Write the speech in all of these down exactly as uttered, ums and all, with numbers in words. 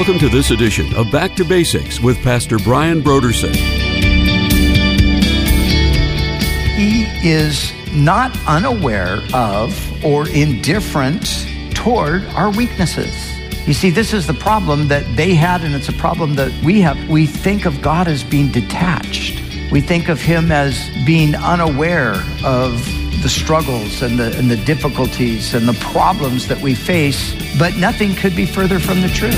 Welcome to this edition of Back to Basics with Pastor Brian Brodersen. He is not unaware of or indifferent toward our weaknesses. You see, this is the problem that they had, and it's a problem that we have. We think of God as being detached. We think of him as being unaware of the struggles and the, and the difficulties and the problems that we face, but nothing could be further from the truth.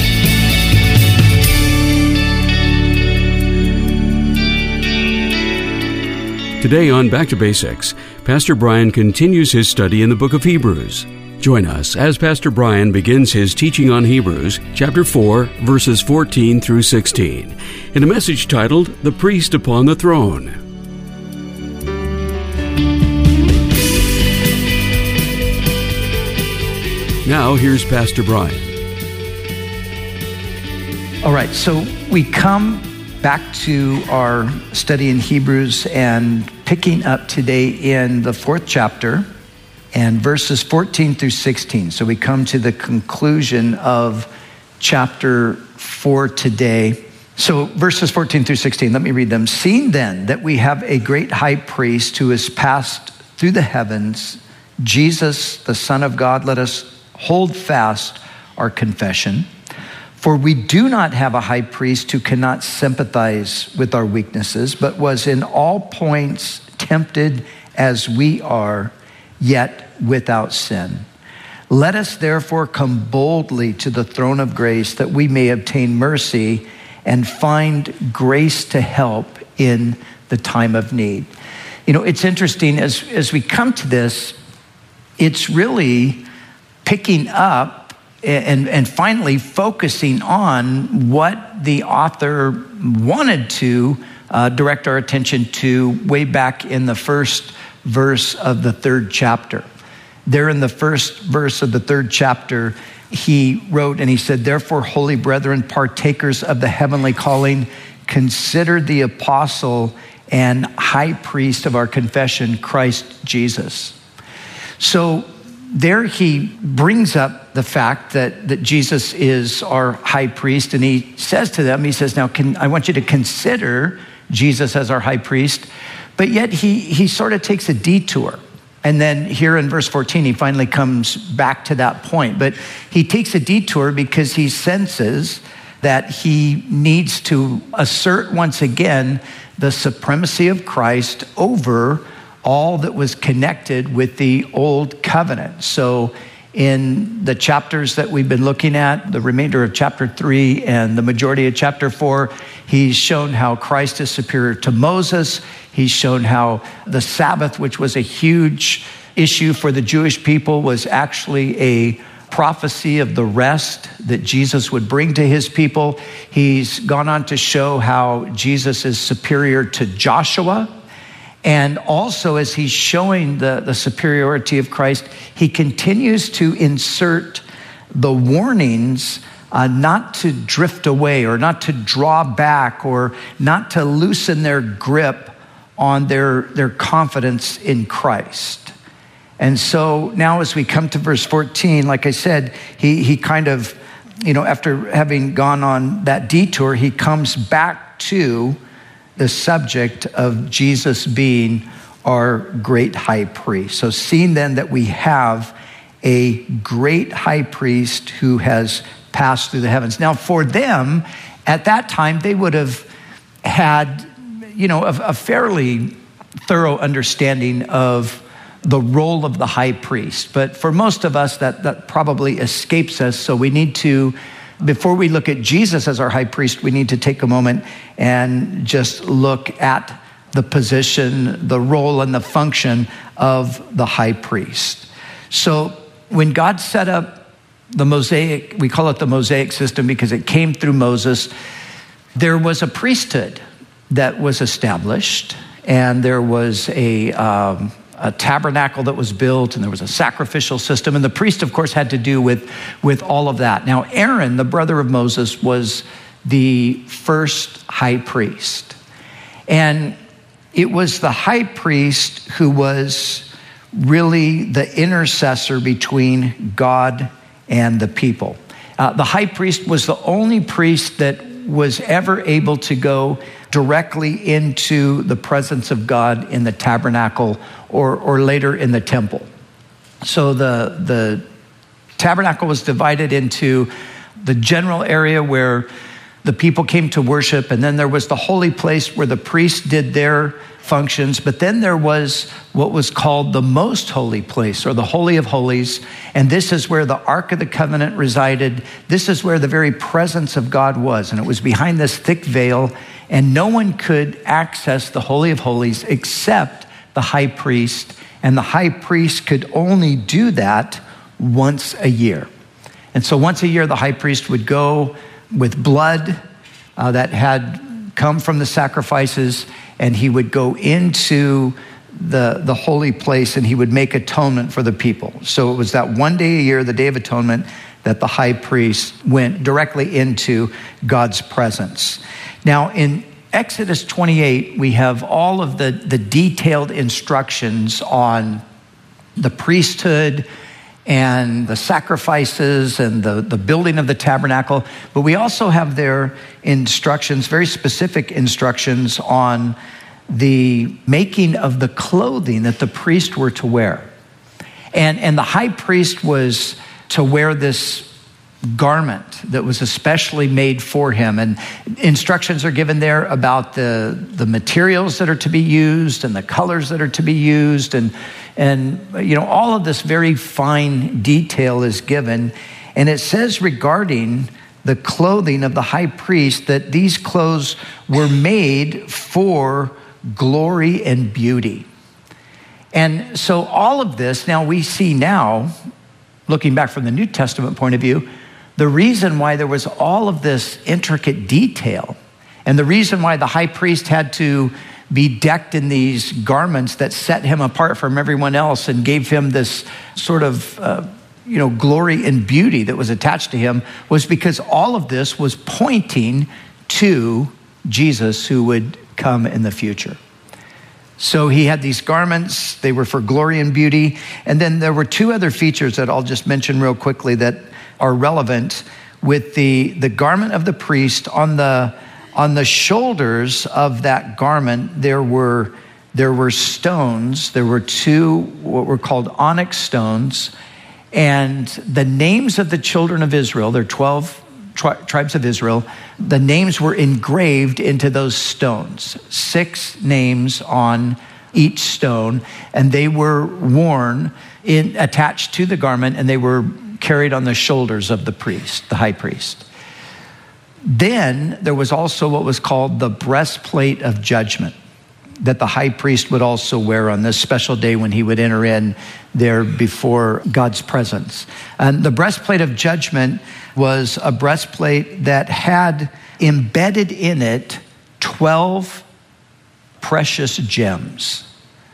Today on Back to Basics, Pastor Brian continues his study in the book of Hebrews. Join us as Pastor Brian begins his teaching on Hebrews, chapter four, verses fourteen through sixteen, in a message titled, The Priest Upon the Throne. Now, here's Pastor Brian. All right, so we come back to our study in Hebrews and picking up today in the fourth chapter and verses fourteen through sixteen. So we come to the conclusion of chapter four today. So verses fourteen through sixteen, let me read them. Seeing then that we have a great high priest who has passed through the heavens, Jesus, the Son of God, let us hold fast our confession. For we do not have a high priest who cannot sympathize with our weaknesses, but was in all points tempted as we are, yet without sin. Let us therefore come boldly to the throne of grace that we may obtain mercy and find grace to help in the time of need. You know, it's interesting as, as we come to this, it's really picking up And, and finally focusing on what the author wanted to uh, direct our attention to way back in the first verse of the third chapter. There in the first verse of the third chapter, he wrote and he said, therefore, holy brethren, partakers of the heavenly calling, consider the apostle and high priest of our confession, Christ Jesus. So there he brings up the fact that, that Jesus is our high priest, and he says to them, he says, now can, I want you to consider Jesus as our high priest, but yet he, he sort of takes a detour. And then here in verse fourteen, he finally comes back to that point, but he takes a detour because he senses that he needs to assert once again the supremacy of Christ over all that was connected with the old covenant. So in the chapters that we've been looking at, the remainder of chapter three and the majority of chapter four, he's shown how Christ is superior to Moses. He's shown how the Sabbath, which was a huge issue for the Jewish people, was actually a prophecy of the rest that Jesus would bring to his people. He's gone on to show how Jesus is superior to Joshua. And also, as he's showing the, the superiority of Christ, he continues to insert the warnings uh, not to drift away or not to draw back or not to loosen their grip on their, their confidence in Christ. And so now as we come to verse fourteen, like I said, he, he kind of, you know, after having gone on that detour, he comes back to the subject of Jesus being our great high priest. So seeing then that we have a great high priest who has passed through the heavens. Now for them, at that time, they would have had, you know, a, a fairly thorough understanding of the role of the high priest. But for most of us, that, that probably escapes us. So we need to, before we look at Jesus as our high priest, we need to take a moment and just look at the position, the role, and the function of the high priest. So when God set up the Mosaic, we call it the Mosaic system because it came through Moses, there was a priesthood that was established, and there was a um, a tabernacle that was built, and there was a sacrificial system. And the priest, of course, had to do with, with all of that. Now, Aaron, the brother of Moses, was the first high priest. And it was the high priest who was really the intercessor between God and the people. Uh, the high priest was the only priest that was ever able to go directly into the presence of God in the tabernacle or, or later in the temple. So the, the tabernacle was divided into the general area where the people came to worship, and then there was the holy place where the priests did their functions, but then there was what was called the most holy place, or the Holy of Holies, and this is where the Ark of the Covenant resided. This is where the very presence of God was, and it was behind this thick veil, and no one could access the Holy of Holies except the high priest, and the high priest could only do that once a year. And so once a year, the high priest would go with blood uh, that had come from the sacrifices, and he would go into the, the holy place, and he would make atonement for the people. So it was that one day a year, the Day of Atonement, that the high priest went directly into God's presence. Now, in Exodus twenty-eight, we have all of the, the detailed instructions on the priesthood and the sacrifices and the, the building of the tabernacle. But we also have their instructions, very specific instructions on the making of the clothing that the priest were to wear. And, and the high priest was to wear this garment that was especially made for him. And instructions are given there about the, the materials that are to be used and the colors that are to be used. And, and, you know, all of this very fine detail is given. And it says regarding the clothing of the high priest that these clothes were made for glory and beauty. And so all of this, now we see now, looking back from the New Testament point of view, the reason why there was all of this intricate detail, and the reason why the high priest had to be decked in these garments that set him apart from everyone else and gave him this sort of, uh, you know, glory and beauty that was attached to him, was because all of this was pointing to Jesus who would come in the future. So he had these garments, they were for glory and beauty. And then there were two other features that I'll just mention real quickly that are relevant. With the, the garment of the priest, on the on the shoulders of that garment, there were there were stones. There were two what were called onyx stones, and the names of the children of Israel, there are twelve tri- tribes of Israel, the names were engraved into those stones, six names on each stone, and they were worn in attached to the garment, and they were carried on the shoulders of the priest, the high priest. Then there was also what was called the breastplate of judgment that the high priest would also wear on this special day when he would enter in there before God's presence. And the breastplate of judgment was a breastplate that had embedded in it twelve precious gems.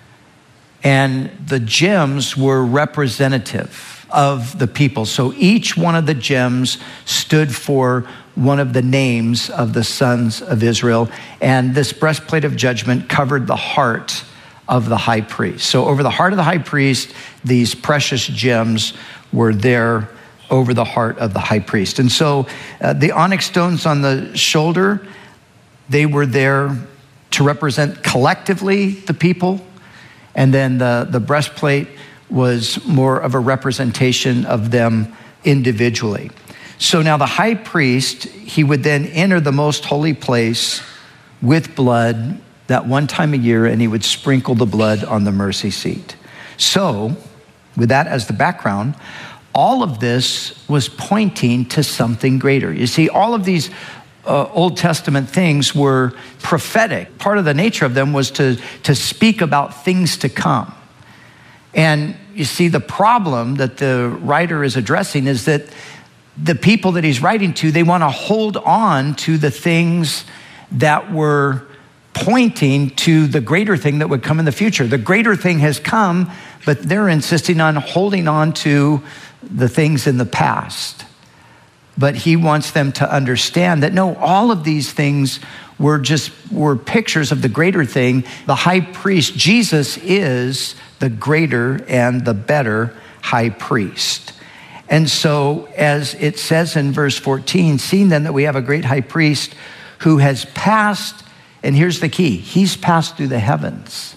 And the gems were representative of the people. So each one of the gems stood for one of the names of the sons of Israel. And this breastplate of judgment covered the heart of the high priest. So over the heart of the high priest, these precious gems were there over the heart of the high priest. And so uh, the onyx stones on the shoulder, they were there to represent collectively the people. And then the, the breastplate was more of a representation of them individually. So now the high priest, he would then enter the most holy place with blood that one time a year, and he would sprinkle the blood on the mercy seat. So with that as the background, all of this was pointing to something greater. You see, all of these uh, Old Testament things were prophetic. Part of the nature of them was to, to speak about things to come. And you see, the problem that the writer is addressing is that the people that he's writing to, they want to hold on to the things that were pointing to the greater thing that would come in the future. The greater thing has come, but they're insisting on holding on to the things in the past. But he wants them to understand that no, all of these things were just were pictures of the greater thing. The high priest, Jesus, is the greater and the better high priest. And so, as it says in verse fourteen, seeing then that we have a great high priest who has passed, and here's the key, he's passed through the heavens.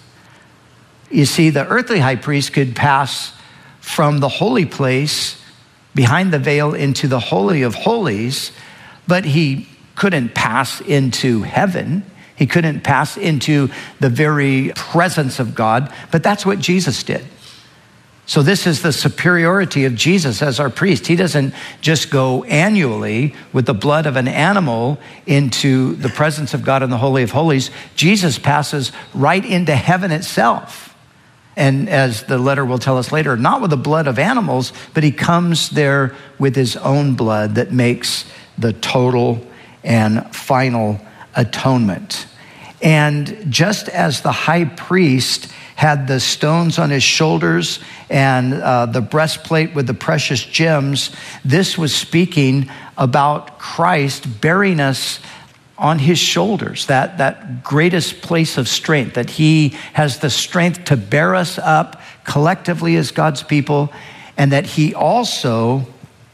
You see, the earthly high priest could pass from the holy place behind the veil into the Holy of Holies, but he couldn't pass into heaven. He couldn't pass into the very presence of God, but that's what Jesus did. So this is the superiority of Jesus as our priest. He doesn't just go annually with the blood of an animal into the presence of God in the Holy of Holies. Jesus passes right into heaven itself. And as the letter will tell us later, not with the blood of animals, but he comes there with his own blood that makes the total and final atonement. And just as the high priest had the stones on his shoulders and uh, the breastplate with the precious gems, this was speaking about Christ bearing us on his shoulders, that, that greatest place of strength, that he has the strength to bear us up collectively as God's people, and that he also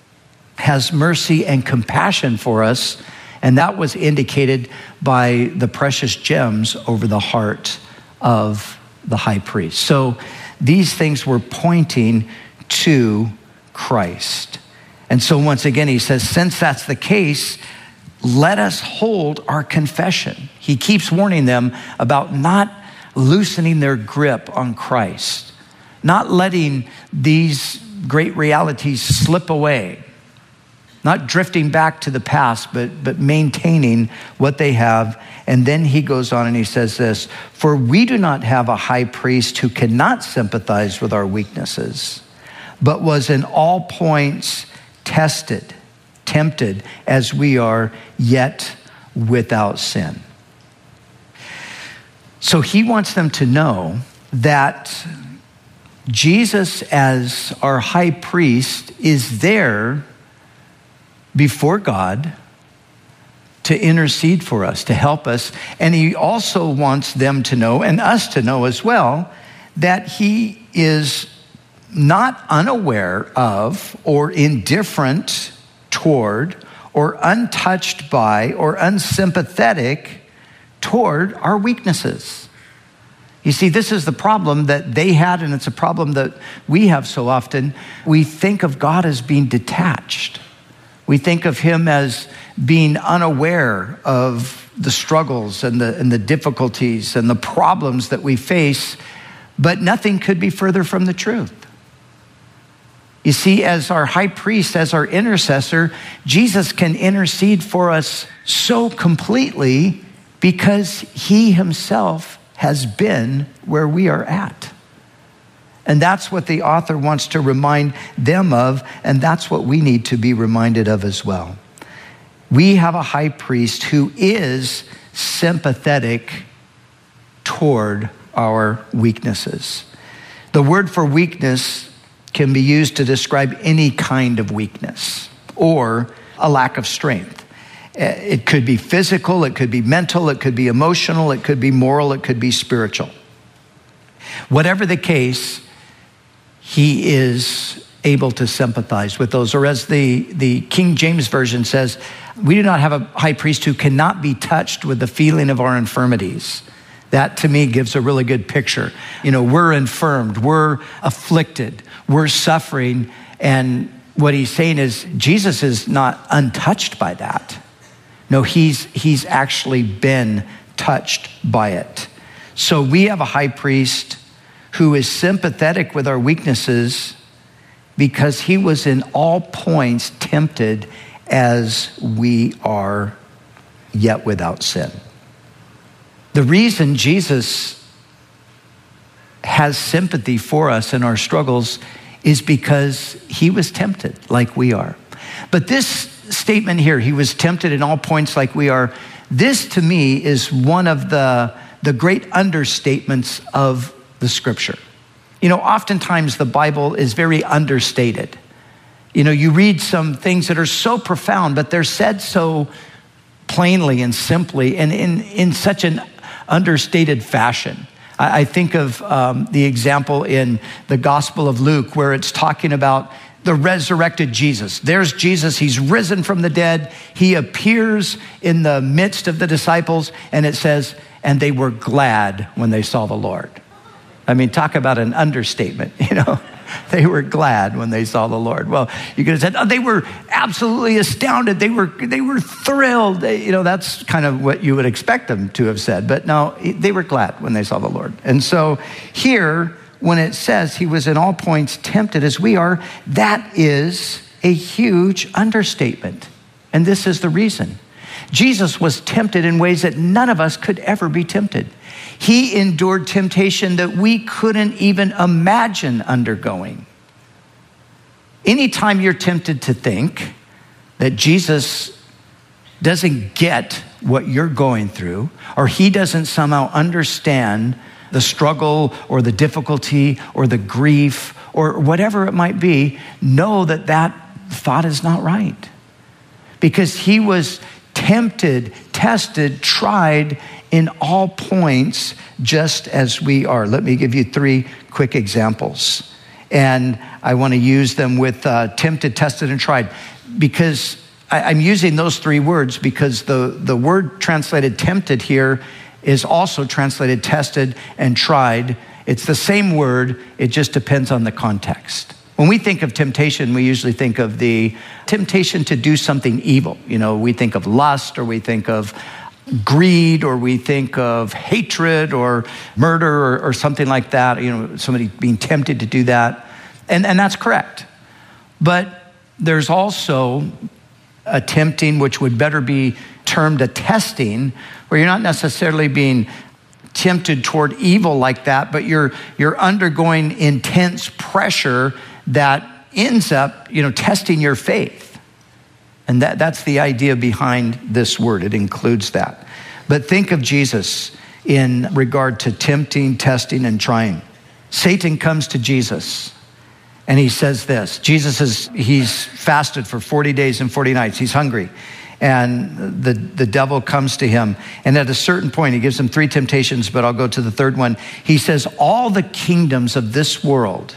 has mercy and compassion for us. And that was indicated by the precious gems over the heart of the high priest. So these things were pointing to Christ. And so once again, he says, since that's the case, let us hold our confession. He keeps warning them about not loosening their grip on Christ, not letting these great realities slip away, not drifting back to the past, but, but maintaining what they have. And then he goes on and he says this, for we do not have a high priest who cannot sympathize with our weaknesses, but was in all points tested, tempted as we are, yet without sin. So he wants them to know that Jesus as our high priest is there before God to intercede for us, to help us. And he also wants them to know, and us to know as well, that he is not unaware of or indifferent toward or untouched by or unsympathetic toward our weaknesses. You see, this is the problem that they had, and it's a problem that we have so often. We think of God as being detached. We think of him as being unaware of the struggles and the, and the difficulties and the problems that we face, but nothing could be further from the truth. You see, as our high priest, as our intercessor, Jesus can intercede for us so completely because he himself has been where we are at. And that's what the author wants to remind them of, and that's what we need to be reminded of as well. We have a high priest who is sympathetic toward our weaknesses. The word for weakness can be used to describe any kind of weakness or a lack of strength. It could be physical, it could be mental, it could be emotional, it could be moral, it could be spiritual. Whatever the case, he is able to sympathize with those. Or as the, the King James Version says, we do not have a high priest who cannot be touched with the feeling of our infirmities. That to me gives a really good picture. You know, we're infirmed, we're afflicted, we're suffering. And what he's saying is Jesus is not untouched by that. No, he's, he's actually been touched by it. So we have a high priest who is sympathetic with our weaknesses because he was in all points tempted as we are, yet without sin. The reason Jesus has sympathy for us in our struggles is because he was tempted like we are. But this statement here, he was tempted in all points like we are, this to me is one of the, the great understatements of the scripture. You know, oftentimes the Bible is very understated. You know, you read some things that are so profound, but they're said so plainly and simply and in, in such an understated fashion. I, I think of um, the example in the Gospel of Luke where it's talking about the resurrected Jesus. There's Jesus. He's risen from the dead. He appears in the midst of the disciples, and it says, and they were glad when they saw the Lord. I mean, talk about an understatement, you know. They were glad when they saw the Lord. Well, you could have said, oh, they were absolutely astounded. They were they were thrilled. They, you know, that's kind of what you would expect them to have said. But no, they were glad when they saw the Lord. And so here, when it says he was in all points tempted as we are, that is a huge understatement. And this is the reason. Jesus was tempted in ways that none of us could ever be tempted. He endured temptation that we couldn't even imagine undergoing. Anytime you're tempted to think that Jesus doesn't get what you're going through, or he doesn't somehow understand the struggle or the difficulty or the grief or whatever it might be, know that that thought is not right. Because he was tempted, tested, tried in all points, just as we are. Let me give you three quick examples. And I want to use them with uh, tempted, tested, and tried. Because I, I'm using those three words because the, the word translated tempted here is also translated tested and tried. It's the same word, it just depends on the context. When we think of temptation, we usually think of the temptation to do something evil. You know, we think of lust, or we think of greed, or we think of hatred or murder or, or something like that. You know, somebody being tempted to do that. And, and that's correct. But there's also a tempting, which would better be termed a testing, where you're not necessarily being tempted toward evil like that, but you're you're undergoing intense pressure that ends up, you know, testing your faith. And that, that's the idea behind this word. It includes that. But think of Jesus in regard to tempting, testing, and trying. Satan comes to Jesus and he says this. Jesus is, he's fasted for forty days and forty nights. He's hungry. And the, the devil comes to him. And at a certain point, he gives him three temptations, but I'll go to the third one. He says, all the kingdoms of this world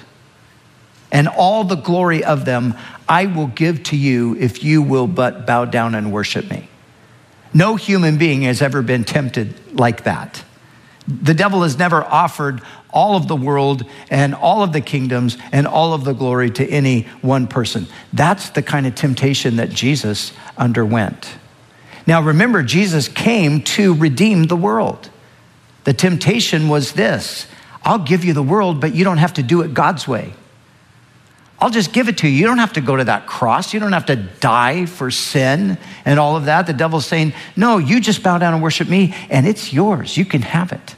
and all the glory of them, I will give to you if you will but bow down and worship me. No human being has ever been tempted like that. The devil has never offered all of the world and all of the kingdoms and all of the glory to any one person. That's the kind of temptation that Jesus underwent. Now remember, Jesus came to redeem the world. The temptation was this: I'll give you the world, but you don't have to do it God's way. I'll just give it to you. You don't have to go to that cross. You don't have to die for sin and all of that. The devil's saying, no, you just bow down and worship me and it's yours. You can have it.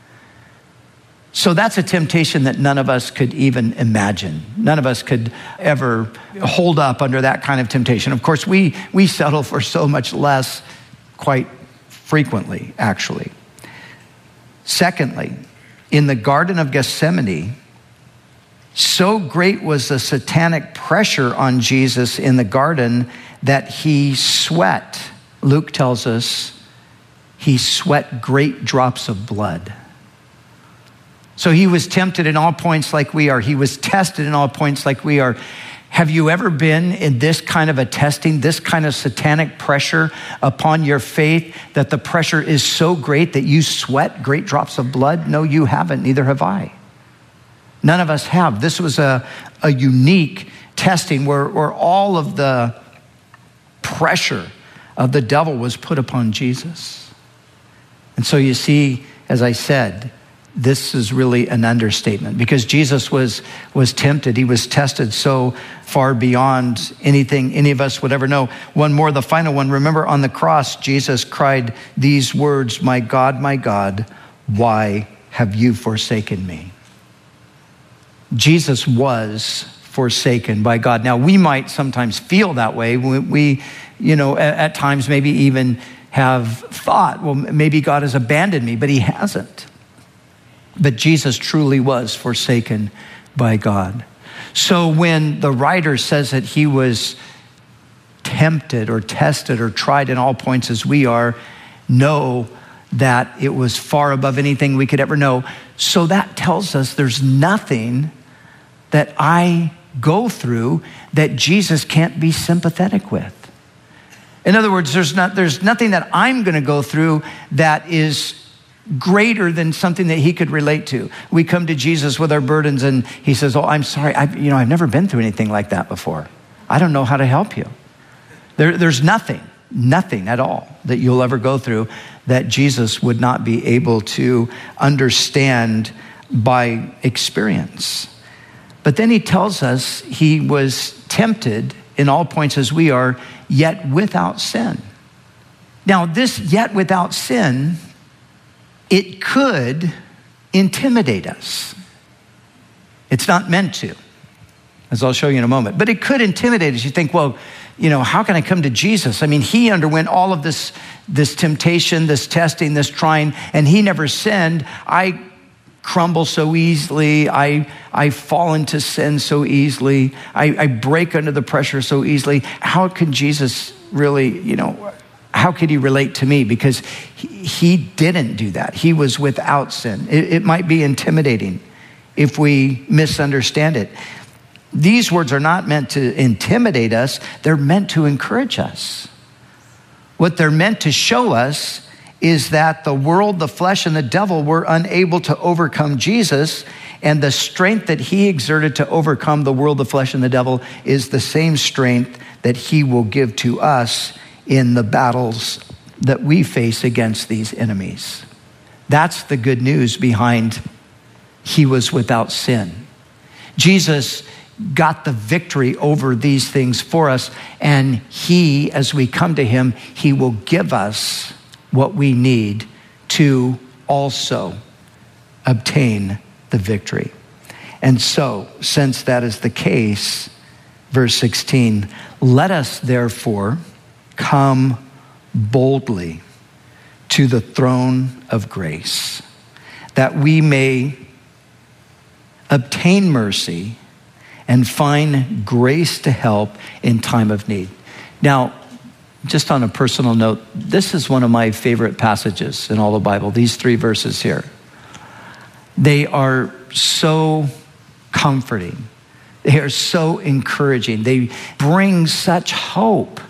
So that's a temptation that none of us could even imagine. None of us could ever hold up under that kind of temptation. Of course, we, we settle for so much less quite frequently, actually. Secondly, in the Garden of Gethsemane, so great was the satanic pressure on Jesus in the garden that he sweat. Luke tells us he sweat great drops of blood. So he was tempted in all points like we are. He was tested in all points like we are. Have you ever been in this kind of a testing, this kind of satanic pressure upon your faith, that the pressure is so great that you sweat great drops of blood? No, you haven't. Neither have I. None of us have. This was a, a unique testing where, where all of the pressure of the devil was put upon Jesus. And so you see, as I said, this is really an understatement, because Jesus was, was tempted. He was tested so far beyond anything any of us would ever know. One more, the final one. Remember, on the cross, Jesus cried these words, "My God, my God, why have you forsaken me?" Jesus was forsaken by God. Now, we might sometimes feel that way. We, we you know, at, at times maybe even have thought, well, maybe God has abandoned me, but he hasn't. But Jesus truly was forsaken by God. So when the writer says that he was tempted or tested or tried in all points as we are, know that it was far above anything we could ever know. So that tells us there's nothing that I go through that Jesus can't be sympathetic with. In other words, there's not there's nothing that I'm going to go through that is greater than something that he could relate to. We come to Jesus with our burdens and he says, oh, I'm sorry. I've, you know, I've never been through anything like that before. I don't know how to help you. There, there's nothing, nothing at all that you'll ever go through that Jesus would not be able to understand by experience. But then he tells us he was tempted in all points as we are, yet without sin. Now, this yet without sin, it could intimidate us. It's not meant to, as I'll show you in a moment. But it could intimidate us. You think, well, you know, how can I come to Jesus? I mean, he underwent all of this, this temptation, this testing, this trying, and he never sinned. I crumble so easily. I I fall into sin so easily. I, I break under the pressure so easily. How could Jesus really, you know, how could he relate to me? Because he, he didn't do that. He was without sin. It, it might be intimidating if we misunderstand it. These words are not meant to intimidate us. They're meant to encourage us. What they're meant to show us is that the world, the flesh, and the devil were unable to overcome Jesus, and the strength that he exerted to overcome the world, the flesh, and the devil is the same strength that he will give to us in the battles that we face against these enemies. That's the good news behind he was without sin. Jesus got the victory over these things for us, and he, as we come to him, he will give us what we need to also obtain the victory. And so, since that is the case, verse sixteen, let us therefore come boldly to the throne of grace, that we may obtain mercy and find grace to help in time of need. Now, just on a personal note, this is one of my favorite passages in all the Bible, these three verses here. They are so comforting. They are so encouraging. They bring such hope.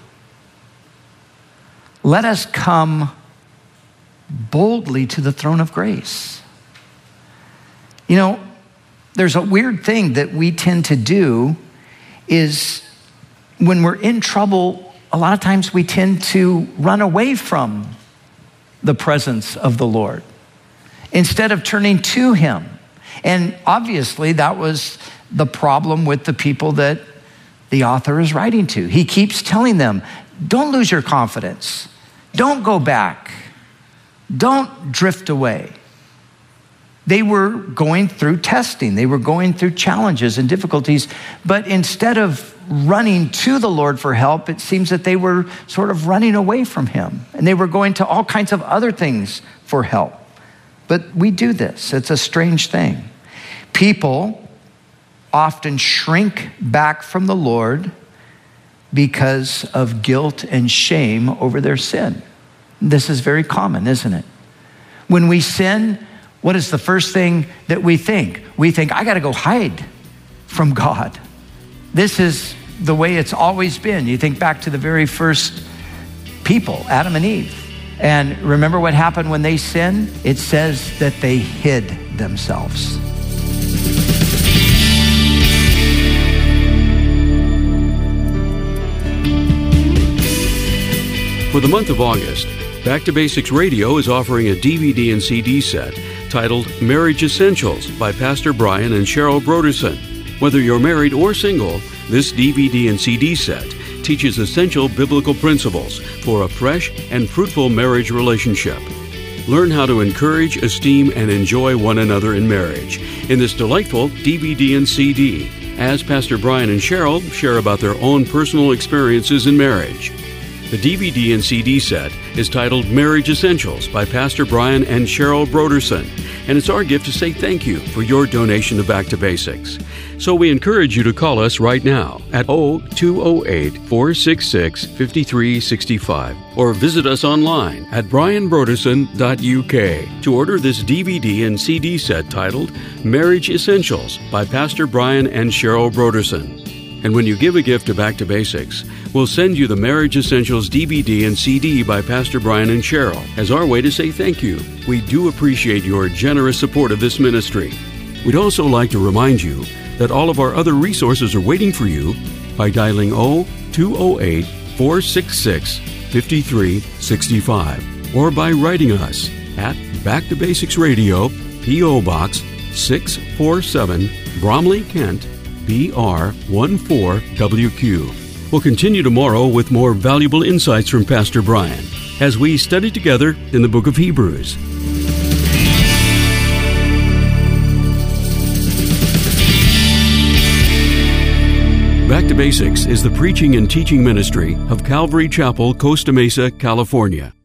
Let us come boldly to the throne of grace. You know, there's a weird thing that we tend to do is when we're in trouble, a lot of times we tend to run away from the presence of the Lord instead of turning to him. And obviously that was the problem with the people that the author is writing to. He keeps telling them, don't lose your confidence. Don't go back. Don't drift away. They were going through testing. They were going through challenges and difficulties. But instead of running to the Lord for help, it seems that they were sort of running away from him. And they were going to all kinds of other things for help. But we do this. It's a strange thing. People often shrink back from the Lord because of guilt and shame over their sin. This is very common, isn't it? When we sin, what is the first thing that we think? We think, I got to go hide from God. This is the way it's always been. You think back to the very first people, Adam and Eve. And remember what happened when they sinned? It says that they hid themselves. For the month of August, Back to Basics Radio is offering a D V D and C D set titled Marriage Essentials by Pastor Brian and Cheryl Broderson. Whether you're married or single, this D V D and C D set teaches essential biblical principles for a fresh and fruitful marriage relationship. Learn how to encourage, esteem, and enjoy one another in marriage in this delightful D V D and C D, as Pastor Brian and Cheryl share about their own personal experiences in marriage. The D V D and C D set is titled Marriage Essentials by Pastor Brian and Cheryl Broderson, and it's our gift to say thank you for your donation to Back to Basics. So we encourage you to call us right now at oh two oh eight, four six six, five three six five or visit us online at brian broderson dot u k to order this D V D and C D set titled Marriage Essentials by Pastor Brian and Cheryl Broderson. And when you give a gift to Back to Basics, we'll send you the Marriage Essentials D V D and C D by Pastor Brian and Cheryl as our way to say thank you. We do appreciate your generous support of this ministry. We'd also like to remind you that all of our other resources are waiting for you by dialing oh two oh eight, four six six, five three six five or by writing us at Back to Basics Radio, P O Box six forty-seven, Bromley, Kent, B R one four W Q. We'll continue tomorrow with more valuable insights from Pastor Brian as we study together in the book of Hebrews. Back to Basics is the preaching and teaching ministry of Calvary Chapel, Costa Mesa, California.